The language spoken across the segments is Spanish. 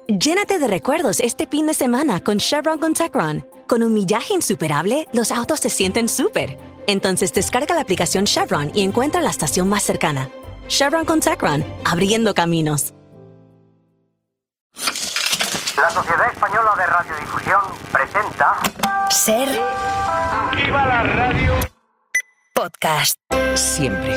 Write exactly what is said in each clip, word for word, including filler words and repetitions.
Llénate de recuerdos este fin de semana con Chevron con Techron. Con un millaje insuperable, los autos se sienten súper. Entonces descarga la aplicación Chevron y encuentra la estación más cercana. Chevron con Techron, abriendo caminos. La Sociedad Española de Radiodifusión presenta... Ser... ¡Viva la radio! Podcast. Siempre.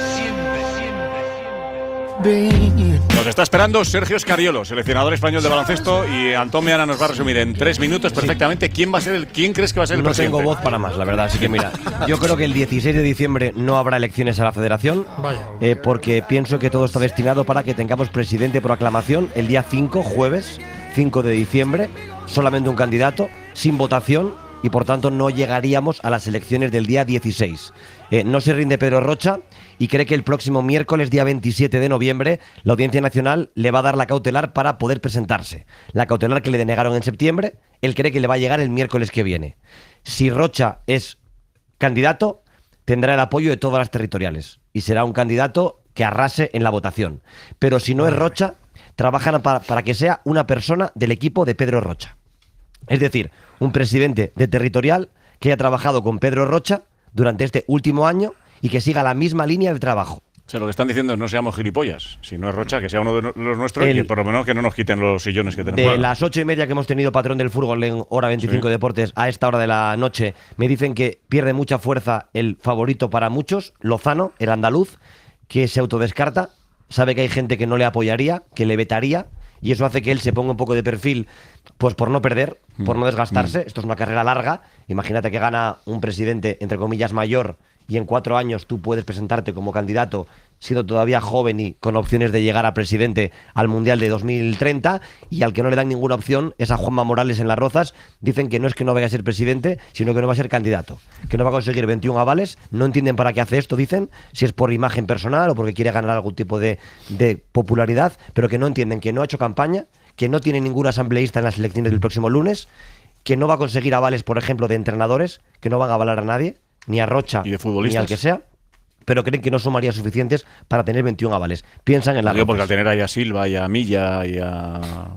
Nos está esperando Sergio Scariolo, seleccionador español de baloncesto, y Antón Meana nos va a resumir en tres minutos perfectamente quién va a ser el, quién crees que va a ser el No presidente. tengo voz para más, la verdad. Así que mira, yo creo que el dieciséis de diciembre no habrá elecciones a la Federación, eh, porque pienso que todo está destinado para que tengamos presidente por aclamación el día cinco, jueves cinco de diciembre, solamente un candidato, sin votación, y por tanto no llegaríamos a las elecciones del día dieciséis. Eh, no se rinde Pedro Rocha y cree que el próximo miércoles, día veintisiete de noviembre, la Audiencia Nacional le va a dar la cautelar para poder presentarse. La cautelar que le denegaron en septiembre, él cree que le va a llegar el miércoles que viene. Si Rocha es candidato, tendrá el apoyo de todas las territoriales y será un candidato que arrase en la votación. Pero si no es Rocha, trabajan para, para que sea una persona del equipo de Pedro Rocha. Es decir, un presidente de territorial que haya trabajado con Pedro Rocha durante este último año y que siga la misma línea de trabajo. O sea, lo que están diciendo es no seamos gilipollas. Si no es Rocha, que sea uno de los nuestros El, y por lo menos que no nos quiten los sillones que tenemos. De las ocho y media que hemos tenido patrón del fútbol en Hora veinticinco Sí. Deportes, a esta hora de la noche, me dicen que pierde mucha fuerza el favorito para muchos, Lozano, el andaluz, que se autodescarta, sabe que hay gente que no le apoyaría, que le vetaría, y eso hace que él se ponga un poco de perfil, pues por no perder, por no desgastarse. Mm. Esto es una carrera larga. Imagínate que gana un presidente, entre comillas, mayor, y en cuatro años tú puedes presentarte como candidato, siendo todavía joven y con opciones de llegar a presidente al Mundial de dos mil treinta, y al que no le dan ninguna opción es a Juanma Morales en Las Rozas. Dicen que no es que no vaya a ser presidente, sino que no va a ser candidato, que no va a conseguir veintiún avales. No entienden para qué hace esto, dicen, si es por imagen personal o porque quiere ganar algún tipo de, de popularidad, pero que no entienden que no ha hecho campaña, que no tiene ningún asambleísta en las elecciones del próximo lunes, que no va a conseguir avales, por ejemplo, de entrenadores, que no van a avalar a nadie, ni a Rocha, y de ni al que sea, pero creen que no sumaría suficientes para tener veintiún avales. Piensan en la... Porque al tener ahí a Silva y a Milla y a...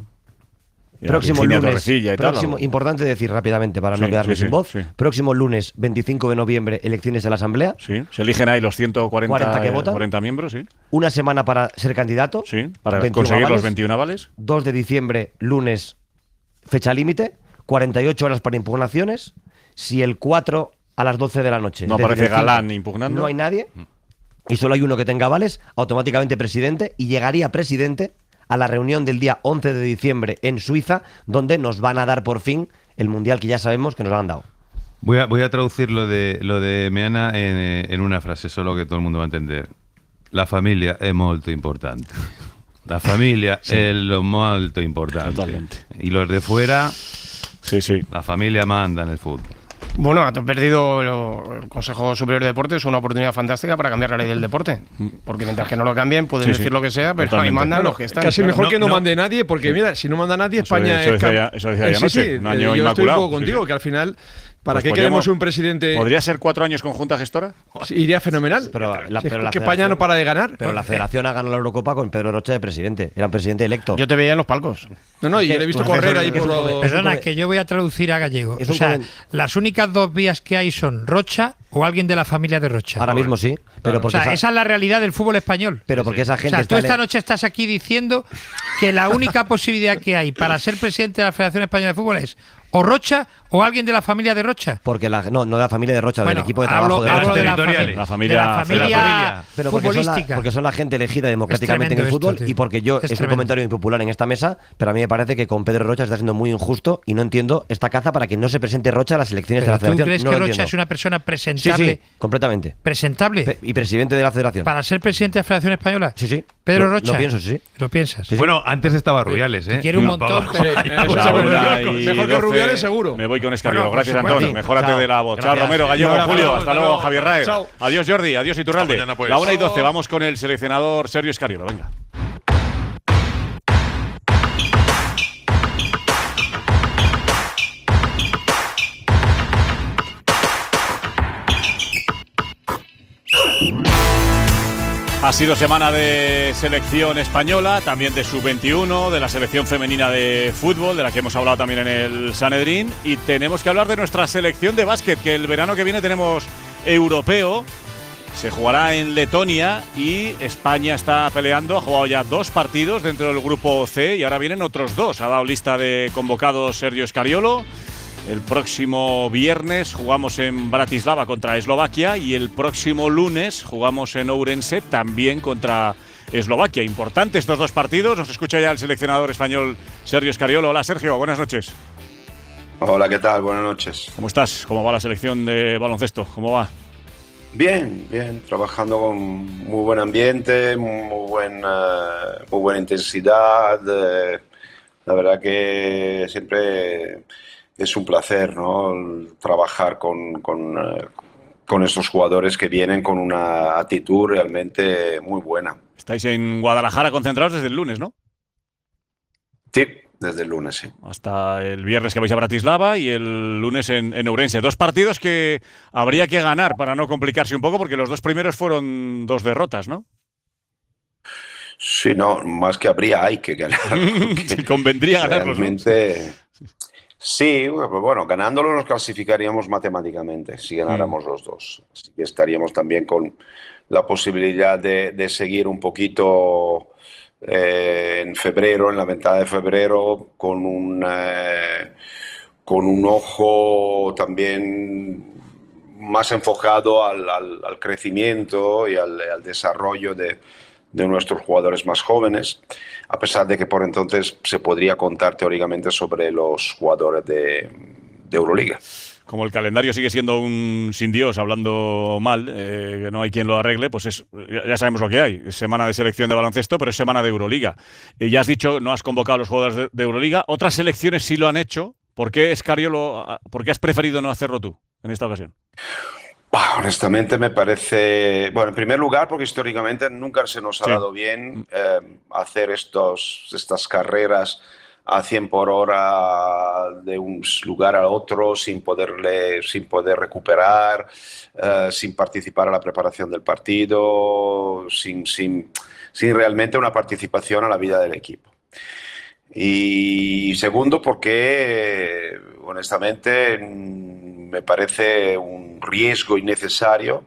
Y a próximo Virginia lunes, Torrecilla y próximo, tal, ¿no? Importante decir rápidamente para Sí, no quedarme sí, sin sí, voz, sí. próximo lunes veinticinco de noviembre, elecciones de la Asamblea. Sí, se eligen ahí los ciento cuarenta, cuarenta que votan. cuarenta miembros, sí. Una semana para ser candidato. Sí, para veintiún conseguir avales. los veintiún avales. dos de diciembre, lunes, fecha límite. cuarenta y ocho horas para impugnaciones. Si el cuatro a las doce de la noche. No desde aparece el cinco, Galán impugnando. No hay nadie. Y solo hay uno que tenga avales, automáticamente presidente, y llegaría presidente a la reunión del día once de diciembre en Suiza, donde nos van a dar por fin el mundial que ya sabemos que nos lo han dado. Voy a, voy a traducir lo de, lo de Meana en, en una frase, solo que todo el mundo va a entender. La familia es molto importante. La familia Sí. es lo molto importante. Totalmente. Y los de fuera, Sí, sí. la familia manda en el fútbol. Bueno, ha perdido lo- el Consejo Superior de Deportes, una oportunidad fantástica para cambiar la ley del deporte. Porque mientras que no lo cambien, pueden Sí, decir sí. lo que sea, pero ahí Totalmente. mandan Bueno, los que están. casi claro. mejor No, que no, no. mande nadie, porque mira, si no manda nadie, Eso- España eso es... decía- cam- eso decía Eh, ya sí, anoche, sí, un año eh, yo estoy un inmaculado. poco contigo, Sí, sí. que al final, ¿para Pues qué podríamos- queremos un presidente? ¿Podría ser cuatro años con junta gestora? Sí, iría fenomenal. Pero la- Si es pero la que federación- España no para de ganar. Pero la federación ha ganado la Eurocopa con Pedro Rocha de presidente. Era un presidente electo. Yo te veía en los palcos. No, no, y yo le he visto Pues, correr ahí es por un los... joven. Perdona, Es un- que yo voy a traducir a gallego. es O un sea, joven. las únicas dos vías que hay son Rocha o alguien de la familia de Rocha. Ahora mismo sí, pero O porque, sea, esa, esa es la realidad del fútbol español. pero porque esa O gente sea, está tú en esta el- noche estás aquí diciendo que la única posibilidad que hay para ser presidente de la Federación Española de Fútbol es o Rocha o alguien de la familia de Rocha. porque la, no, no de la familia de Rocha, Bueno, del equipo de hablo- trabajo de hablo Rocha. de la, territoriales. fami- La familia- de la familia, de la familia. Pero porque son, la, futbolística. porque son la gente elegida democráticamente Es en el tremendo fútbol esto, tío. y porque yo, Es es, un tremendo. comentario impopular en esta mesa, pero a mí me parece que con Pedro Rocha está siendo muy injusto y no entiendo esta caza para que no se presente Rocha a las elecciones Pero de la ¿tú federación. crees No que lo Rocha entiendo. es una persona Sí, presentable? sí, completamente. Presentable Pe- y presidente de la federación. para ser presidente de la Federación Española. Sí, sí. Pedro Lo- Rocha. Lo pienso, sí, sí. Lo piensas. Sí, sí. Bueno, antes estaba Rubiales, ¿eh? quiere un No, montón, para abajo. pero- Pues Pues a mejor una que- y mejor que doce, Rubiales, seguro. Me voy con Escariolo. Bueno, por Gracias, supuesto. Antón. Mejórate Chao. de la voz. Chao, Gracias. Romero, Gallego, Un abrazo. Julio. Hasta luego, Chao. Javier Raez. Chao. Adiós, Jordi. Adiós, Iturralde. Hasta mañana, pues. La una y doce. Vamos con el seleccionador Sergio Escariolo. Venga. Ha sido semana de selección española, también de sub veintiuno, de la selección femenina de fútbol, de la que hemos hablado también en el Sanedrín, y tenemos que hablar de nuestra selección de básquet, que el verano que viene tenemos europeo, se jugará en Letonia y España está peleando, ha jugado ya dos partidos dentro del grupo C y ahora vienen otros dos. Ha dado lista de convocados Sergio Scariolo. El próximo viernes jugamos en Bratislava contra Eslovaquia y el próximo lunes jugamos en Ourense también contra Eslovaquia. Importante estos dos partidos. Nos escucha ya el seleccionador español Sergio Scariolo. Hola Sergio, buenas noches. Hola, ¿qué tal? Buenas noches. ¿Cómo estás? ¿Cómo va la selección de baloncesto? ¿Cómo va? Bien, bien. Trabajando con muy buen ambiente, muy, buen, uh, muy buena intensidad. Uh, la verdad que siempre es un placer, ¿no? Trabajar con, con, uh, con estos jugadores que vienen con una actitud realmente muy buena. Estáis en Guadalajara concentrados desde el lunes, ¿no? Sí. Desde el lunes, sí. Hasta el viernes que vais a Bratislava y el lunes en, en Ourense. Dos partidos que habría que ganar para no complicarse un poco, porque los dos primeros fueron dos derrotas, ¿no? Sí, no, más que habría, hay que ganar. Sí, convendría ganarlos. Realmente, ¿no? Sí, bueno, ganándolo nos clasificaríamos matemáticamente, si ganáramos mm. los dos. Así que estaríamos también con la posibilidad de, de seguir un poquito... Eh, en febrero, en la ventana de febrero, con un, eh, con un ojo también más enfocado al, al, al crecimiento y al, al desarrollo de, de nuestros jugadores más jóvenes, a pesar de que por entonces se podría contar teóricamente sobre los jugadores de, de Euroliga. Como el calendario sigue siendo un sin Dios, hablando mal, eh, que no hay quien lo arregle, pues es, ya sabemos lo que hay. Es semana de selección de baloncesto, pero es semana de Euroliga. Eh, ya has dicho, no has convocado a los jugadores de, de Euroliga. Otras selecciones sí lo han hecho. ¿Por qué, Scariolo, por qué has preferido no hacerlo tú en esta ocasión? Bah, honestamente me parece... Bueno, en primer lugar, porque históricamente nunca se nos ha sí. dado bien eh, hacer estos, estas carreras a cien por hora de un lugar a otro sin, poderle, sin poder recuperar, uh, sin participar a la preparación del partido, sin, sin, sin realmente una participación a la vida del equipo. Y segundo, porque honestamente me parece un riesgo innecesario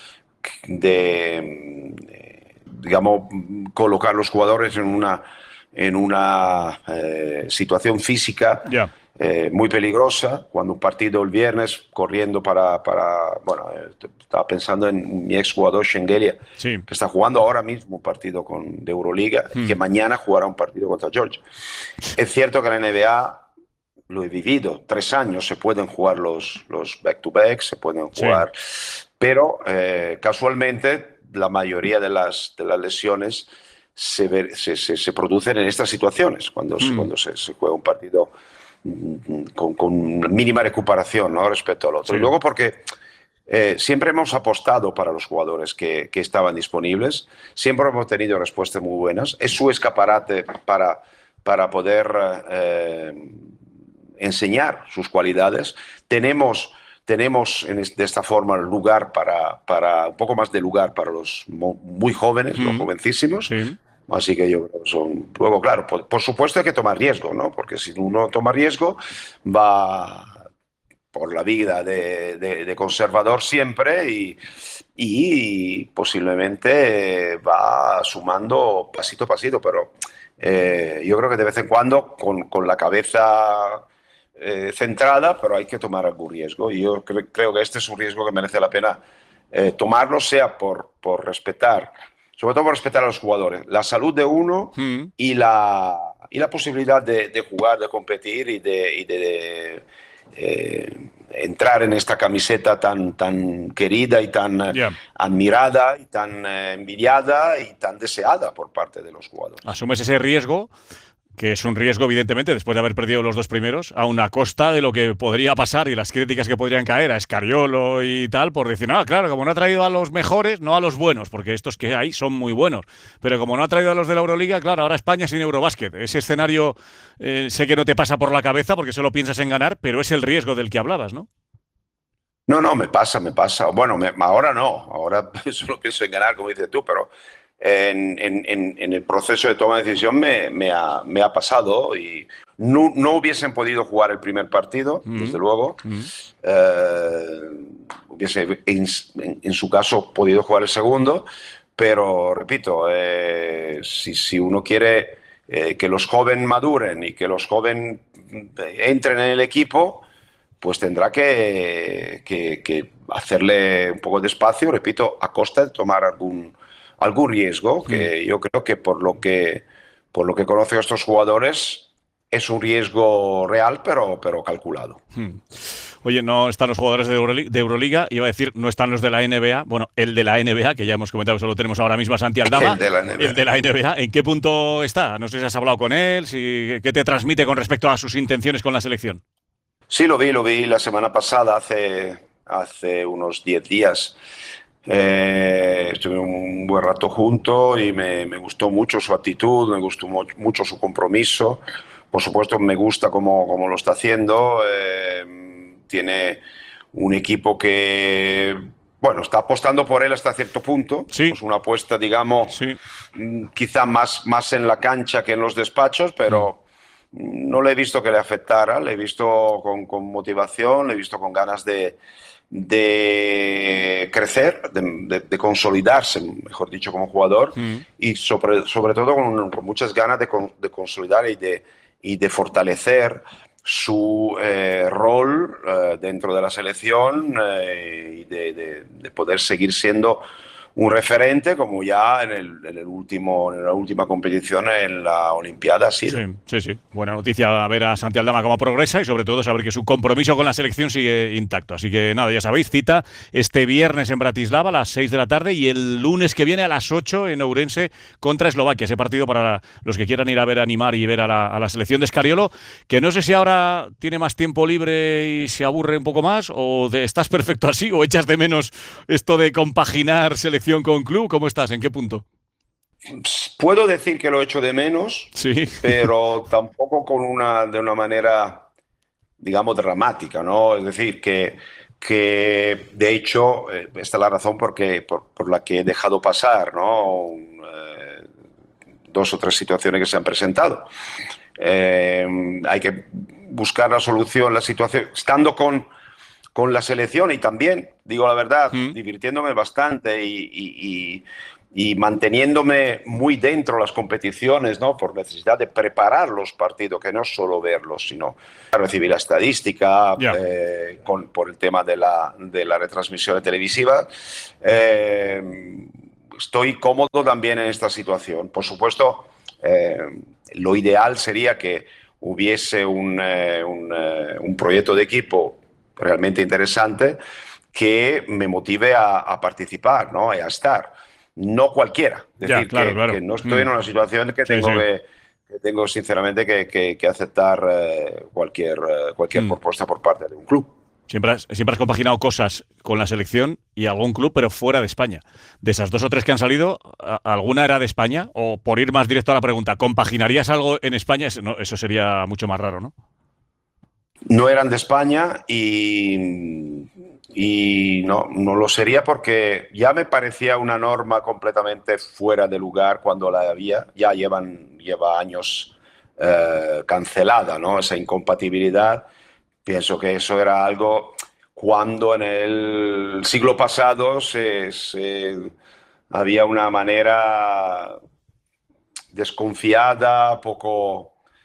de, digamos, colocar los jugadores en una... en una eh, situación física yeah. eh, muy peligrosa, cuando un partido el viernes corriendo para, para bueno, eh, estaba pensando en mi exjugador Shengelia, sí. que está jugando ahora mismo un partido con, de Euroliga, hmm. que mañana jugará un partido contra Georgia. Es cierto que en la N B A lo he vivido, tres años se pueden jugar los, los back-to-back, se pueden jugar, sí. pero eh, casualmente la mayoría de las, de las lesiones Se, ve, se, se, se producen en estas situaciones, cuando, mm. cuando se, se juega un partido con, con mínima recuperación, ¿no?, respecto al otro. Sí. Y luego porque eh, siempre hemos apostado para los jugadores que, que estaban disponibles, siempre hemos tenido respuestas muy buenas, es su escaparate para, para poder eh, enseñar sus cualidades. Tenemos... Tenemos en de esta forma lugar para, para un poco más de lugar para los muy jóvenes, mm. los jovencísimos. Sí. Así que yo creo que son... Luego, claro, por, por supuesto hay que tomar riesgo, ¿no? Porque si uno toma riesgo, va por la vida de, de, de conservador siempre y, y posiblemente va sumando pasito a pasito. Pero eh, yo creo que de vez en cuando, con, con la cabeza... Eh, centrada, pero hay que tomar algún riesgo y yo cre creo que este es un riesgo que merece la pena eh, tomarlo, sea por, por respetar, sobre todo por respetar a los jugadores, la salud de uno mm. y, la, y la posibilidad de, de jugar, de competir y de, y de, de eh, entrar en esta camiseta tan, tan querida y tan yeah. admirada y tan eh, envidiada y tan deseada por parte de los jugadores. ¿Asumes ese riesgo? Que es un riesgo, evidentemente, después de haber perdido los dos primeros, a una costa de lo que podría pasar y las críticas que podrían caer a Scariolo y tal, por decir, ah, claro, como no ha traído a los mejores, no a los buenos, porque estos que hay son muy buenos, pero como no ha traído a los de la Euroliga, claro, ahora España sin Eurobásquet. Ese escenario eh, sé que no te pasa por la cabeza porque solo piensas en ganar, pero es el riesgo del que hablabas, ¿no? No, no, me pasa, me pasa. Bueno, me, ahora no, ahora solo pienso en ganar, como dices tú, pero en, en, en, en el proceso de toma de decisión me, me, ha, me ha pasado y no, no hubiesen podido jugar el primer partido, mm. desde luego. Mm. Eh, hubiese, en, en, en su caso, podido jugar el segundo, pero, repito, eh, si, si uno quiere eh, que los jóvenes maduren y que los jóvenes entren en el equipo, pues tendrá que, que, que hacerle un poco de espacio, repito, a costa de tomar algún, algún riesgo, que mm. yo creo que por lo que, por lo que conozco a estos jugadores es un riesgo real, pero, pero calculado. Mm. Oye, no están los jugadores de Euroliga, de Euroliga, iba a decir, no están los de la N B A. Bueno, el de la N B A, que ya hemos comentado, solo tenemos ahora mismo a Santi Aldama. El de la N B A. El de la N B A. ¿En qué punto está? No sé si has hablado con él, si, ¿qué te transmite con respecto a sus intenciones con la selección? Sí, lo vi, lo vi la semana pasada, hace, hace unos diez días. Eh, estuve un buen rato juntos y me, me gustó mucho su actitud, me gustó mucho su compromiso. Por supuesto, me gusta cómo, cómo lo está haciendo. Eh, tiene un equipo que, bueno, está apostando por él hasta cierto punto. Sí. Pues una apuesta, digamos, sí. quizá más, más en la cancha que en los despachos, pero mm. no le he visto que le afectara. Le he visto con, con motivación, le he visto con ganas de, de crecer, de, de, de consolidarse, mejor dicho, como jugador, mm. y sobre, sobre todo con, con muchas ganas de, de consolidar y de, y de fortalecer su eh, rol eh, dentro de la selección eh, y de, de, de poder seguir siendo un referente, como ya en, el, en, el último, en la última competición en la Olimpiada. Sí, sí, sí, sí. Buena noticia ver a Santi Aldama cómo progresa y sobre todo saber que su compromiso con la selección sigue intacto. Así que nada, ya sabéis, cita este viernes en Bratislava a las seis de la tarde y el lunes que viene a las ocho en Ourense contra Eslovaquia. Ese partido para los que quieran ir a ver animar y ver a la, a la selección de Scariolo, que no sé si ahora tiene más tiempo libre y se aburre un poco más, o de, estás perfecto así, o echas de menos esto de compaginar selección con club. ¿Cómo estás? ¿En qué punto? Puedo decir que lo echo de menos, sí. pero tampoco con una, de una manera, digamos, dramática, ¿no? Es decir, que, que de hecho, eh, esta es la razón por, que, por, por la que he dejado pasar, ¿no? Eh, dos o tres situaciones que se han presentado. Eh, hay que buscar la solución, la situación, estando con... con la selección y también, digo la verdad, mm. divirtiéndome bastante y, y, y, y manteniéndome muy dentro de las competiciones, ¿no? Por necesidad de preparar los partidos, que no solo verlos, sino recibir la estadística, yeah. eh, con, por el tema de la, de la retransmisión televisiva. Eh, estoy cómodo también en esta situación. Por supuesto, eh, lo ideal sería que hubiese un, eh, un, eh, un proyecto de equipo realmente interesante que me motive a, a participar, ¿no? Y a estar. No cualquiera. Es ya, decir, claro, que, claro. que no estoy mm. en una situación que tengo, sí, sí. Que, que tengo sinceramente que, que, que aceptar eh, cualquier, eh, cualquier mm. propuesta por parte de un club. Siempre has, siempre has compaginado cosas con la selección y algún club, pero fuera de España. De esas dos o tres que han salido, ¿alguna era de España? O, por ir más directo a la pregunta, ¿compaginarías algo en España? Eso, no, eso sería mucho más raro, ¿no? No eran de España y, y no, no lo sería porque ya me parecía una norma completamente fuera de lugar cuando la había. Ya llevan, lleva años eh, cancelada, ¿no? Esa incompatibilidad. Pienso que eso era algo cuando en el siglo pasado se, se, había una manera desconfiada, poco...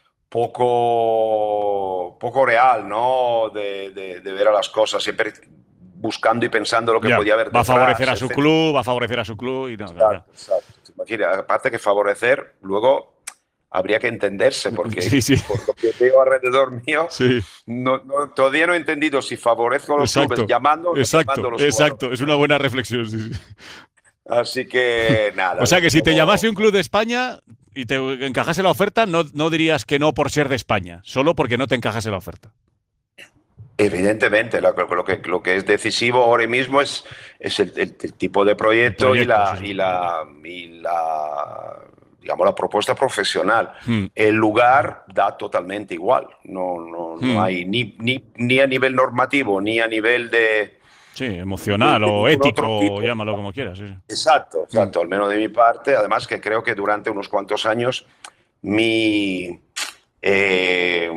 Poco, poco real, ¿no? De, de, de ver a las cosas, siempre buscando y pensando lo que ya, podía haber va detrás. a favorecer a su etcétera. club, va a favorecer a su club. Y no, exacto, exacto. Imagina, aparte que favorecer, luego habría que entenderse, porque sí, sí. por lo que veo alrededor mío, sí. no, no, todavía no he entendido si favorezco a los exacto, clubes llamando o exacto, llamando a los exacto, jugadores. Es una buena reflexión. Sí, sí. Así que nada. O sea que si te como... llamase un club de España y te encajase la oferta, no, no dirías que no por ser de España, solo porque no te encajase la oferta. Evidentemente, lo, lo, que, lo que es decisivo ahora mismo es, es el, el, el tipo de proyecto, proyecto y, la, sí. y, la, y la, digamos, la propuesta profesional. Hmm. El lugar da totalmente igual. No, no, hmm. no hay ni, ni, ni a nivel normativo, ni a nivel de, Sí, emocional de- de o ningún ético, otro tipo. llámalo como quieras. Sí, sí. Exacto, exacto, al menos de mi parte. Además que creo que durante unos cuantos años mi, eh,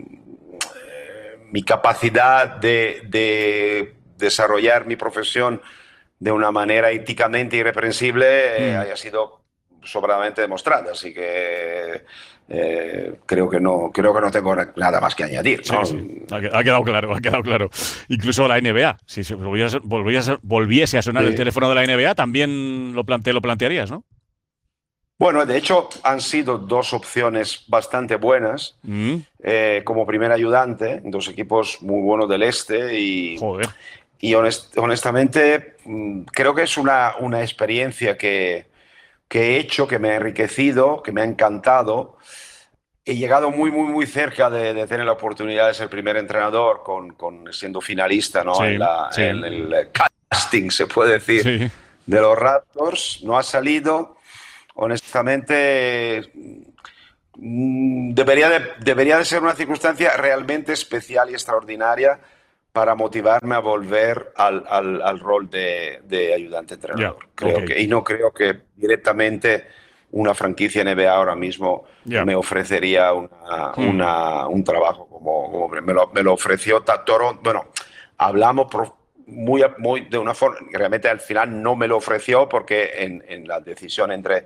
mi capacidad de, de desarrollar mi profesión de una manera éticamente irreprensible eh, Mm. haya sido sobradamente demostrada. Así que eh, creo que no creo que no tengo nada más que añadir, Sí, ¿no? sí. Ha, que- ha quedado claro, ha quedado claro. Incluso la N B A, si se volviese, volviese, volviese a sonar Sí. el teléfono de la N B A, también lo, plante, lo plantearías, ¿no? Bueno, de hecho han sido dos opciones bastante buenas. Mm. eh, como primer ayudante, en dos equipos muy buenos del este y, Joder. y honest- honestamente mm, creo que es una, una experiencia que, que he hecho, que me ha enriquecido, que me ha encantado. He llegado muy, muy, muy cerca de, de tener la oportunidad de ser primer entrenador, con, con siendo finalista, ¿no? Sí, en, la- sí. en el casting, se puede decir, Sí. de los Raptors. No ha salido. Honestamente, mm, debería de, debería de ser una circunstancia realmente especial y extraordinaria para motivarme a volver al, al- al rol de, de ayudante entrenador. Ya, Creo ok. que, y no creo que directamente una franquicia N B A ahora mismo Ya. me ofrecería una- Hmm. una- un trabajo como, como me, lo, me lo ofreció Ta- Toronto. Bueno, hablamos pro- muy, muy de una forma, realmente al final no me lo ofreció porque en, en la decisión entre,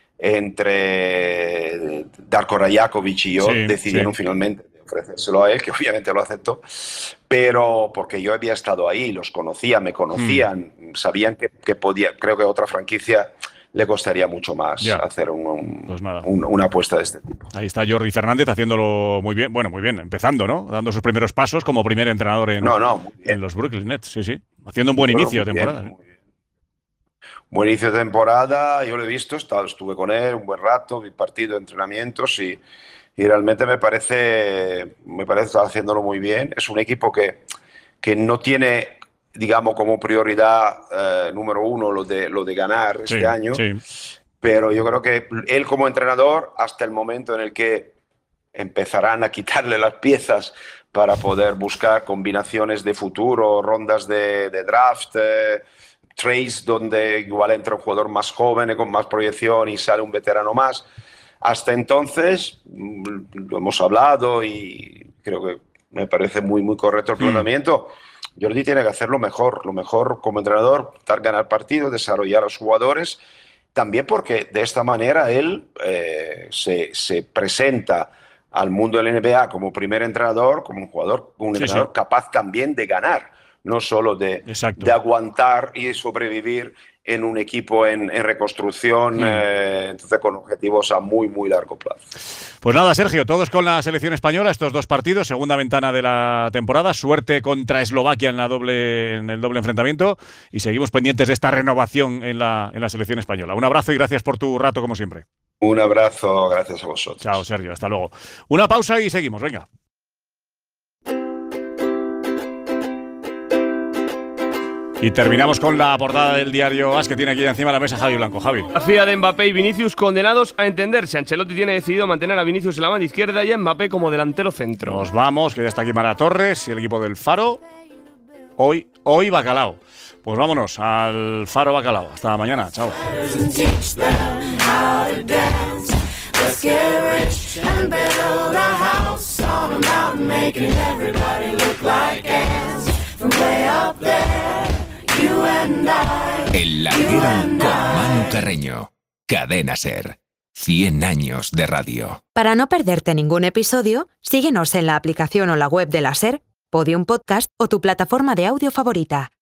entre Darko Rajakovic y yo Sí, decidieron sí. finalmente ofrecérselo a él, que obviamente lo aceptó, pero porque yo había estado ahí, los conocía, me conocían, sabían que, que podía, creo que otra franquicia le costaría mucho más Ya. hacer un- un- Pues nada. un- una apuesta de este tipo. Ahí está Jordi Fernández haciéndolo muy bien, bueno, muy bien, empezando, ¿no? Dando sus primeros pasos como primer entrenador en, No, no, muy bien. en los Brooklyn Nets, sí, sí. Haciendo un buen Bueno, inicio de muy bien, temporada. ¿eh? muy bien. Buen inicio de temporada, yo lo he visto, estaba- estuve con él un buen rato, vi partido, entrenamientos y, y realmente me parece, me parece que está haciéndolo muy bien. Es un equipo que, que no tiene, digamos, como prioridad eh, número uno lo de, lo de ganar Sí, este año, sí. pero yo creo que él como entrenador, hasta el momento en el que empezarán a quitarle las piezas para poder buscar combinaciones de futuro, rondas de, de draft, eh, trades donde igual entra un jugador más joven y con más proyección y sale un veterano más. Hasta entonces, mm, lo hemos hablado y creo que me parece muy, muy correcto el planteamiento. Jordi tiene que hacerlo mejor, lo mejor como entrenador, dar ganar partidos, desarrollar a los jugadores, también porque de esta manera él eh, se, se presenta al mundo del N B A como primer entrenador, como un jugador, un Sí, entrenador sí. capaz también de ganar, no solo de, Exacto. de aguantar y sobrevivir en un equipo en, en reconstrucción, Hmm. eh, entonces con objetivos a muy, muy largo plazo. Pues nada, Sergio, todos con la selección española, estos dos partidos, segunda ventana de la temporada, suerte contra Eslovaquia en, la doble, en el doble enfrentamiento y seguimos pendientes de esta renovación en la, en la selección española. Un abrazo y gracias por tu rato, como siempre. Un abrazo, gracias a vosotros. Chao, Sergio, hasta luego. Una pausa y seguimos, venga. Y terminamos con la portada del diario AS que tiene aquí encima de la mesa Javi Blanco. Javi. La FIA de Mbappé y Vinicius condenados a entenderse. Ancelotti tiene decidido mantener a Vinicius en la banda izquierda y a Mbappé como delantero centro. Nos vamos, que ya está aquí Mara Torres y el equipo del Faro. Hoy, hoy Bacalao. Pues vámonos al Faro Bacalao. Hasta mañana, chao. El larguero con Manu Carreño. Cadena Ser. cien años de radio. Para no perderte ningún episodio, síguenos en la aplicación o la web de la SER, Podium Podcast o tu plataforma de audio favorita.